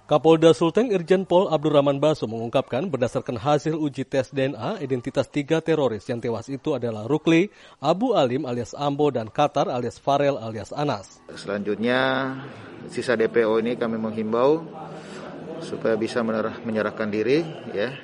Kapolda Sulteng Irjen Pol Abdurrahman Baso mengungkapkan berdasarkan hasil uji tes DNA, identitas 3 teroris yang tewas itu adalah Rukli, Abu Alim alias Ambo, dan Qatar alias Farel alias Anas. Selanjutnya, sisa DPO ini kami menghimbau supaya bisa menyerahkan diri. Ya.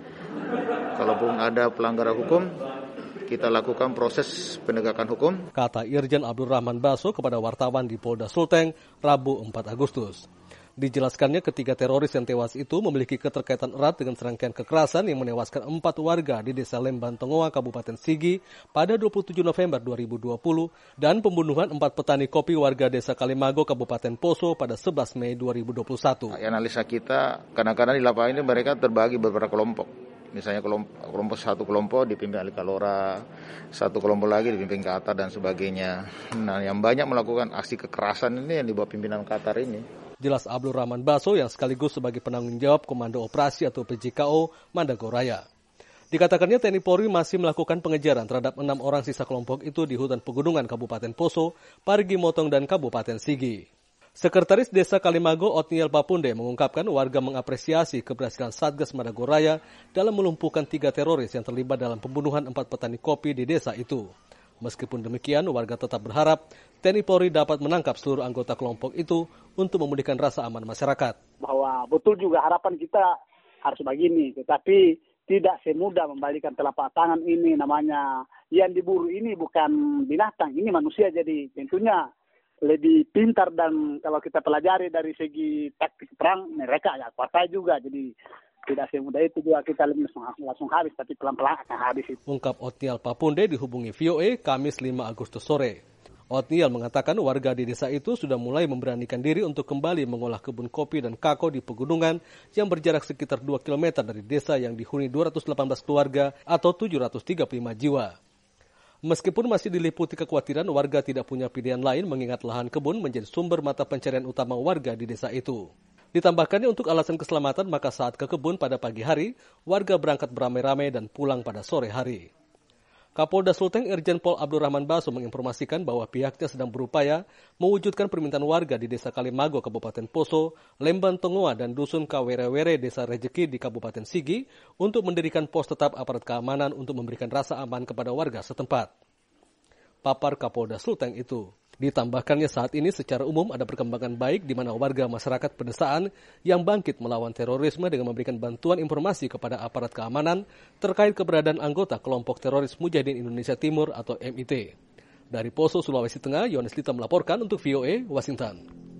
Kalaupun ada pelanggaran hukum, kita lakukan proses penegakan hukum. Kata Irjen Abdurrahman Baso kepada wartawan di Polda Sulteng, Rabu 4 Agustus. Dijelaskannya ketiga teroris yang tewas itu memiliki keterkaitan erat dengan serangkaian kekerasan yang menewaskan 4 warga di Desa Lemban Tongoa, Kabupaten Sigi pada 27 November 2020 dan pembunuhan 4 petani kopi warga Desa Kalimago, Kabupaten Poso pada 11 Mei 2021. Analisa kita, kadang-kadang di lapangan ini mereka terbagi beberapa kelompok. Misalnya satu kelompok dipimpin Ali Kalora, satu kelompok lagi dipimpin Qatar dan sebagainya. Nah, yang banyak melakukan aksi kekerasan ini yang di bawah pimpinan Qatar ini. Jelas Abdurrahman Baso yang sekaligus sebagai penanggung jawab Komando Operasi atau PJKO Mandagoraya. Dikatakannya TNI Polri masih melakukan pengejaran terhadap 6 orang sisa kelompok itu di hutan pegunungan Kabupaten Poso, Parigi Motong, dan Kabupaten Sigi. Sekretaris Desa Kalimago Otniel Papunde mengungkapkan warga mengapresiasi keberhasilan Satgas Mandagoraya dalam melumpuhkan 3 teroris yang terlibat dalam pembunuhan 4 petani kopi di desa itu. Meskipun demikian, warga tetap berharap TNI Polri dapat menangkap seluruh anggota kelompok itu untuk memulihkan rasa aman masyarakat. Bahwa betul juga harapan kita harus begini, tetapi tidak semudah membalikan telapak tangan ini. Namanya yang diburu ini bukan binatang, ini manusia, jadi tentunya lebih pintar, dan kalau kita pelajari dari segi taktik perang, mereka ya kuat juga, jadi tidak semudah itu juga kita langsung habis, tapi pelan-pelan akan habis itu. Ungkap Otniel Papunde dihubungi VOA Kamis 5 Agustus sore. Otniel mengatakan warga di desa itu sudah mulai memberanikan diri untuk kembali mengolah kebun kopi dan kakao di pegunungan yang berjarak sekitar 2 km dari desa yang dihuni 218 keluarga atau 735 jiwa. Meskipun masih diliputi kekhawatiran, warga tidak punya pilihan lain mengingat lahan kebun menjadi sumber mata pencarian utama warga di desa itu. Ditambahkannya untuk alasan keselamatan, maka saat ke kebun pada pagi hari, warga berangkat beramai-ramai dan pulang pada sore hari. Kapolda Sulteng Irjen Pol Abdurrahman Baso menginformasikan bahwa pihaknya sedang berupaya mewujudkan permintaan warga di Desa Kalimago, Kabupaten Poso, Lemban Tongoa, dan Dusun Kawerewere, Desa Rejeki di Kabupaten Sigi untuk mendirikan pos tetap aparat keamanan untuk memberikan rasa aman kepada warga setempat. Papar Kapolda Sulteng itu. Ditambahkannya saat ini secara umum ada perkembangan baik di mana warga masyarakat pedesaan yang bangkit melawan terorisme dengan memberikan bantuan informasi kepada aparat keamanan terkait keberadaan anggota kelompok teroris Mujahidin Indonesia Timur atau MIT. Dari Poso, Sulawesi Tengah, Yohanes Lita melaporkan untuk VOA, Washington.